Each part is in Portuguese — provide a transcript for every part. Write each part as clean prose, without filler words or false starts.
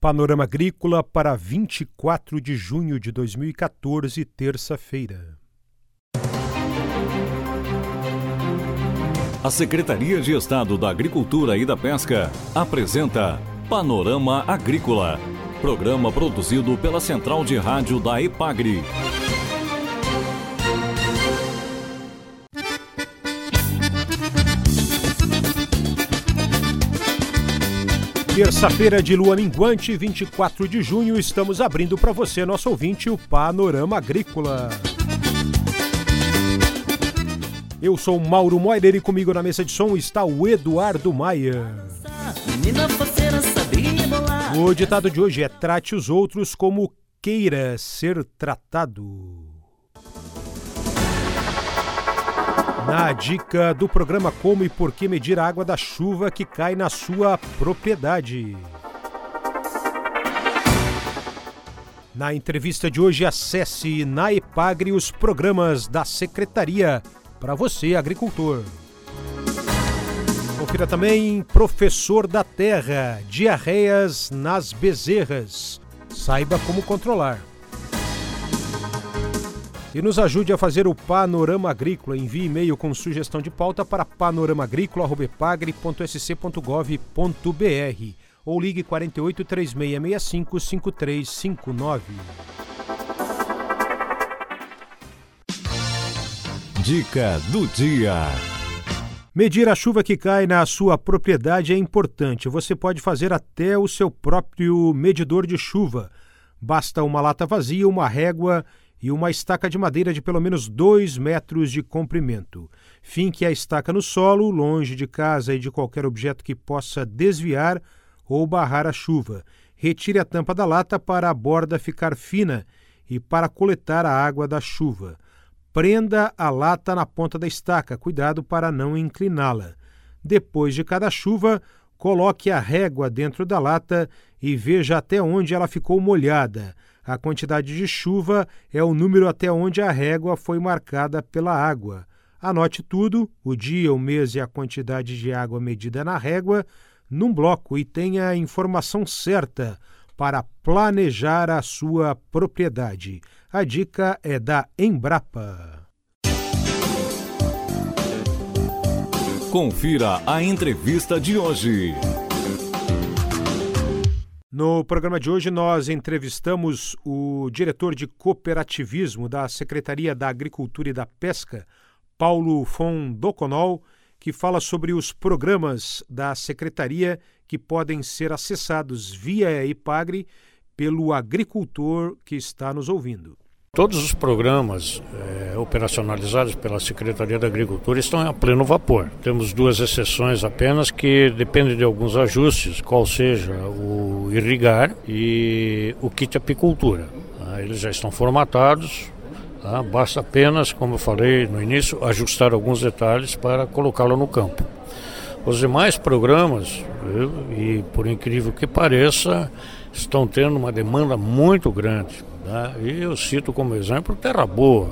Panorama Agrícola para 24 de junho de 2014, terça-feira. A Secretaria de Estado da Agricultura e da Pesca apresenta Panorama Agrícola, programa produzido pela Central de Rádio da EPAGRE. Terça-feira de lua minguante, 24 de junho, estamos abrindo para você, nosso ouvinte, o Panorama Agrícola. Eu sou o Mauro Moirer e comigo na mesa de som está o Eduardo Maia. O ditado de hoje é: trate os outros como queira ser tratado. Na dica do programa Como e Por que Medir a Água da Chuva que cai na sua propriedade. Na entrevista de hoje, acesse na EPAGRE os programas da Secretaria para você, agricultor. Confira também Professor da Terra, diarreias nas bezerras. Saiba como controlar. E nos ajude a fazer o Panorama Agrícola. Envie e-mail com sugestão de pauta para panoramaagrícola@epagre.sc.gov.br ou ligue 48 3665 5359. Dica do dia. Medir a chuva que cai na sua propriedade é importante. Você pode fazer até o seu próprio medidor de chuva. Basta uma lata vazia, uma régua e uma estaca de madeira de pelo menos 2 metros de comprimento. Finque a estaca no solo, longe de casa e de qualquer objeto que possa desviar ou barrar a chuva. Retire a tampa da lata para a borda ficar fina e para coletar a água da chuva. Prenda a lata na ponta da estaca, cuidado para não incliná-la. Depois de cada chuva, coloque a régua dentro da lata e veja até onde ela ficou molhada. A quantidade de chuva é o número até onde a régua foi marcada pela água. Anote tudo, o dia, o mês e a quantidade de água medida na régua, num bloco e tenha a informação certa para planejar a sua propriedade. A dica é da Embrapa. Confira a entrevista de hoje. No programa de hoje, nós entrevistamos o diretor de cooperativismo da Secretaria da Agricultura e da Pesca, Paulo von Doconol, que fala sobre os programas da Secretaria que podem ser acessados via EPAGRE pelo agricultor que está nos ouvindo. Todos os programas operacionalizados pela Secretaria da Agricultura estão a pleno vapor. Temos 2 exceções apenas que dependem de alguns ajustes, qual seja o irrigar e o kit apicultura. Eles já estão formatados, basta apenas, como eu falei no início, ajustar alguns detalhes para colocá-lo no campo. Os demais programas, e por incrível que pareça, estão tendo uma demanda muito grande. E eu cito como exemplo Terra Boa.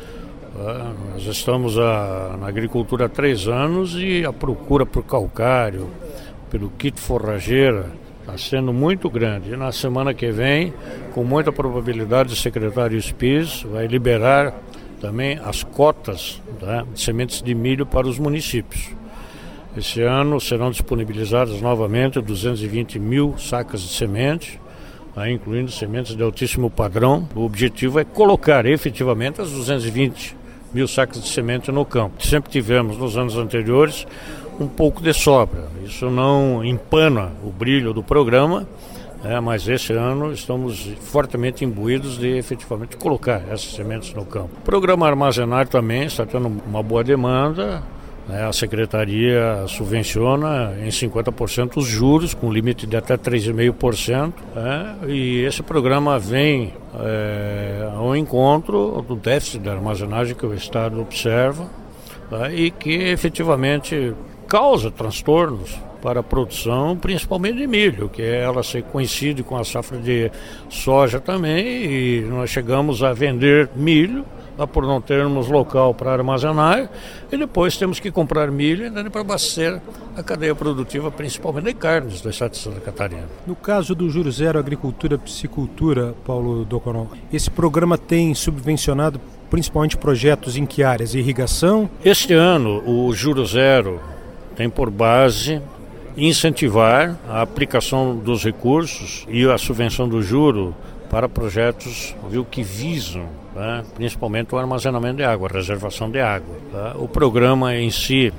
Nós estamos na agricultura há 3 anos e a procura por calcário, pelo kit forrageira, está sendo muito grande. E na semana que vem, com muita probabilidade, o secretário Spies vai liberar também as cotas de sementes de milho para os municípios. Esse ano serão disponibilizadas novamente 220 mil sacas de semente, incluindo sementes de altíssimo padrão. O objetivo é colocar efetivamente as 220 mil sacas de semente no campo. Sempre tivemos nos anos anteriores um pouco de sobra. Isso não empana o brilho do programa, mas esse ano estamos fortemente imbuídos de efetivamente colocar essas sementes no campo. O programa Armazenar também está tendo uma boa demanda. A Secretaria subvenciona em 50% os juros, com limite de até 3,5%. E esse programa vem ao encontro do déficit de armazenagem que o Estado observa e que efetivamente causa transtornos para a produção, principalmente de milho, que ela coincide com a safra de soja também, e nós chegamos a vender milho por não termos local para armazenar, e depois temos que comprar milho para abastecer a cadeia produtiva, principalmente de carnes do estado de Santa Catarina. No caso do Juro Zero Agricultura e Piscicultura, Paulo Doconol, esse programa tem subvencionado principalmente projetos em que áreas? Irrigação? Este ano, o Juro Zero tem por base incentivar a aplicação dos recursos e a subvenção do juro para projetos que visam, principalmente o armazenamento de água, a reservação de água. O programa em si,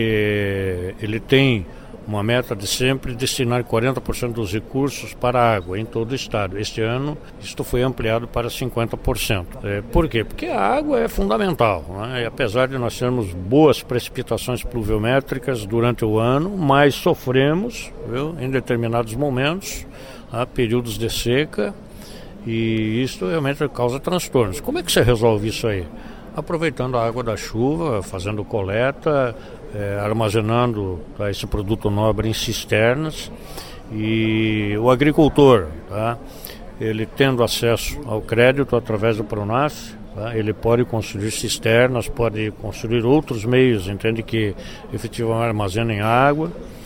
ele tem uma meta de sempre destinar 40% dos recursos para a água em todo o estado. Este ano, isto foi ampliado para 50%. Por quê? Porque a água é fundamental, E apesar de nós termos boas precipitações pluviométricas durante o ano, mas sofremos, em determinados momentos, períodos de seca, e isso realmente causa transtornos. Como é que você resolve isso aí? Aproveitando a água da chuva, fazendo coleta, armazenando esse produto nobre em cisternas, e o agricultor, ele tendo acesso ao crédito através do Pronaf, ele pode construir cisternas, pode construir outros meios, entende, que efetivamente armazenem água,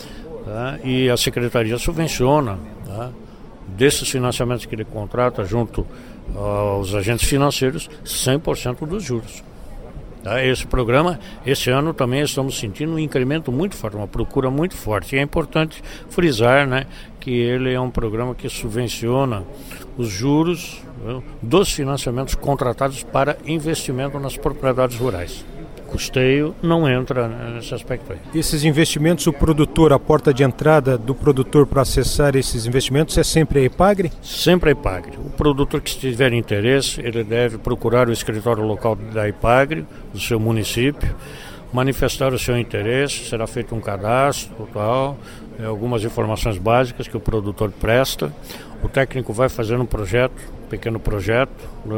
e a Secretaria subvenciona, desses financiamentos que ele contrata junto aos agentes financeiros, 100% dos juros. Esse programa, esse ano também estamos sentindo um incremento muito forte, uma procura muito forte. E é importante frisar, que ele é um programa que subvenciona os juros dos financiamentos contratados para investimento nas propriedades rurais. Custeio não entra nesse aspecto aí. Esses investimentos, o produtor, a porta de entrada do produtor para acessar esses investimentos é sempre a EPAGRE? Sempre a EPAGRE. O produtor que tiver interesse, ele deve procurar o escritório local da EPAGRE, do seu município, manifestar o seu interesse, será feito um cadastro, algumas informações básicas que o produtor presta. O técnico vai fazer um pequeno projeto,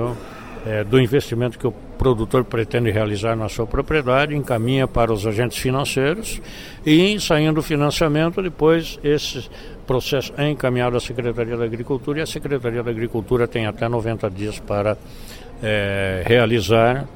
do investimento que o produtor pretende realizar na sua propriedade, encaminha para os agentes financeiros e, saindo o financiamento, depois esse processo é encaminhado à Secretaria da Agricultura, e a Secretaria da Agricultura tem até 90 dias para realizar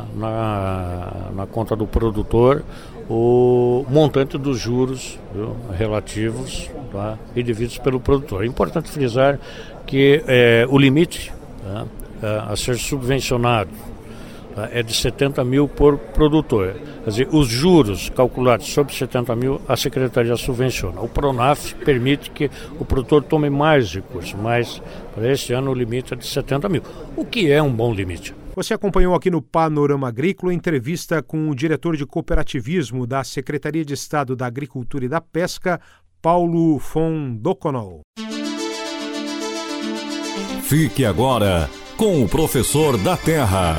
na conta do produtor o montante dos juros relativos e devidos pelo produtor. É importante frisar que o limite a ser subvencionado é de 70 mil por produtor. Quer dizer, os juros calculados sobre 70 mil, a Secretaria subvenciona. O Pronaf permite que o produtor tome mais recursos, mas para este ano o limite é de 70 mil, o que é um bom limite. Você acompanhou aqui no Panorama Agrícola entrevista com o diretor de cooperativismo da Secretaria de Estado da Agricultura e da Pesca, Paulo von Doconol. Fique agora com o Professor da Terra.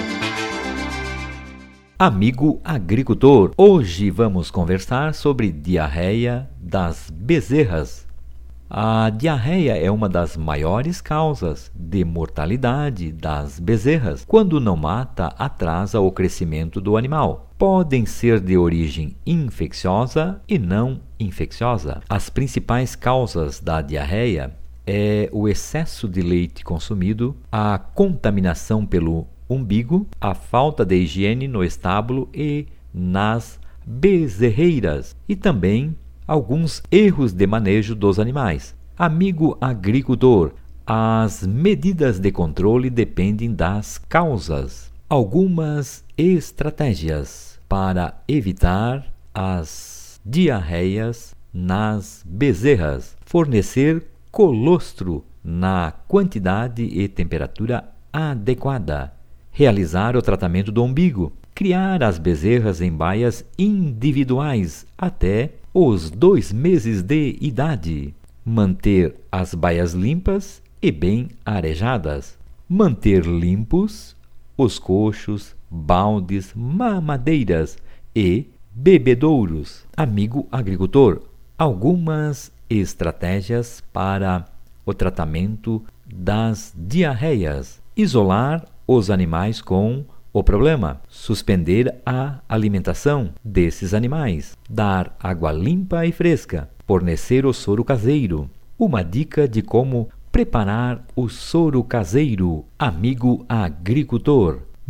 Amigo agricultor, hoje vamos conversar sobre diarreia das bezerras. A diarreia é uma das maiores causas de mortalidade das bezerras. Quando não mata, atrasa o crescimento do animal. Podem ser de origem infecciosa e não infecciosa. As principais causas da diarreia é o excesso de leite consumido, a contaminação pelo umbigo, a falta de higiene no estábulo e nas bezerreiras e também alguns erros de manejo dos animais. Amigo agricultor, as medidas de controle dependem das causas. Algumas estratégias para evitar as diarreias nas bezerras: fornecer colostro na quantidade e temperatura adequada, realizar o tratamento do umbigo, criar as bezerras em baias individuais até os 2 meses de idade, manter as baias limpas e bem arejadas, manter limpos os coxos, baldes, mamadeiras e bebedouros. Amigo agricultor, algumas estratégias para o tratamento das diarreias: isolar os animais com o problema, suspender a alimentação desses animais, dar água limpa e fresca, fornecer o soro caseiro. Uma dica de como preparar o soro caseiro, amigo agricultor: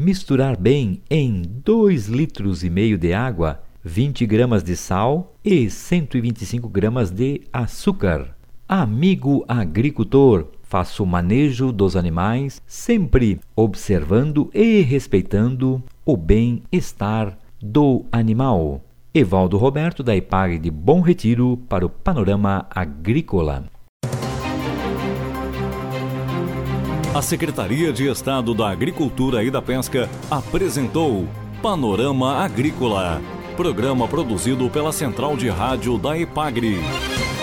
misturar bem em 2,5 litros de água, 20 gramas de sal e 125 gramas de açúcar. Amigo agricultor, faça o manejo dos animais sempre observando e respeitando o bem-estar do animal. Evaldo Roberto, da EPAGRE de Bom Retiro, para o Panorama Agrícola. A Secretaria de Estado da Agricultura e da Pesca apresentou Panorama Agrícola, programa produzido pela Central de Rádio da EPAGRE.